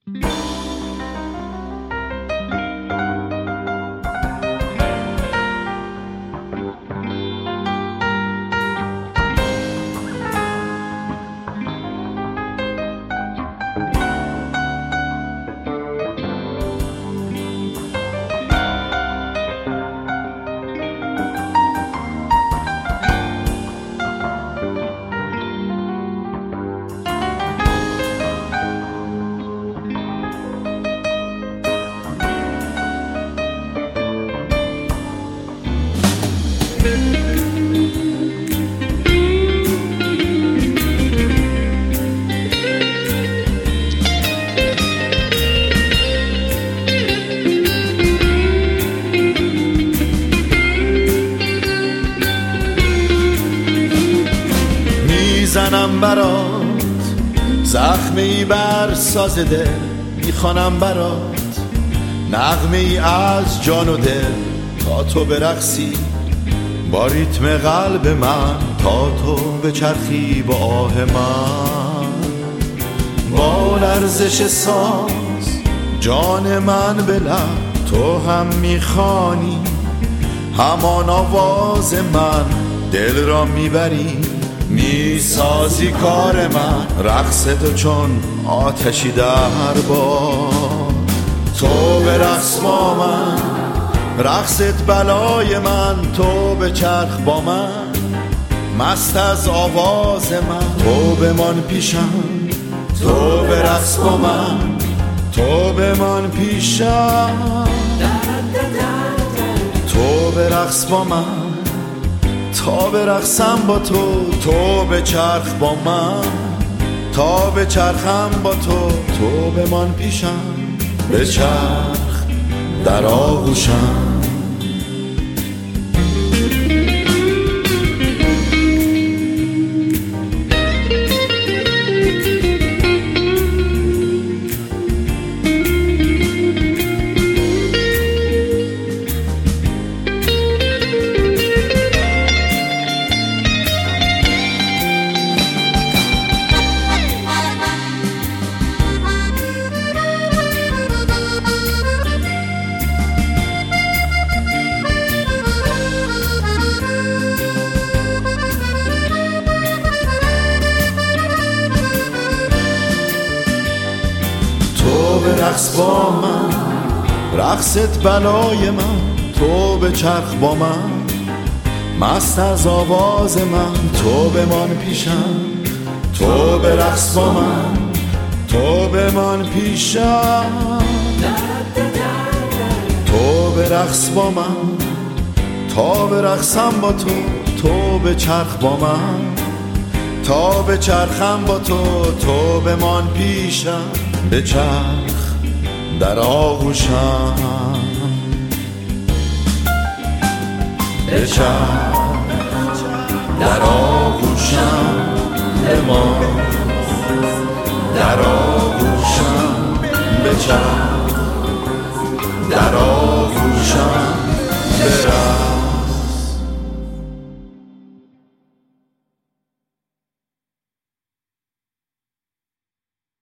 میزنم برات زخمی بر ساز دل، میخوانم برات نغمه ای از جان و دل، تا تو برقصی با ریتم قلب من، تا تو بچرخی با آه من. با لرزش ساز جان من به لب تو هم میخوانی، همان آواز من دل را میبری، میسازی کار من. رقص تو چون آتشی در باد، تو برقص با من، رقصت بلای من. تو بچرخ با من، مست از آواز من. تو بمان پیشم، تو برقص با من، تو بمان پیشم. تو برقص با من تا برقصم با تو، تو بچرخ با من تا بچرخم با تو. تو بمان پیشم، بچرخ در آغوشم. تو برقص با من، رقصت بلای من. تو بچرخ با من، مست از آواز من. تو بمان پیشم، تو برقص با من، تو بمان پیشم. تو برقص با من تا برقصم با تو، تو بچرخ با من تا بچرخم با تو. تو بمان پیشم، بچرخ در آغوشم. بچرخ در آغوشم، بمان در آغوشم. بچرخ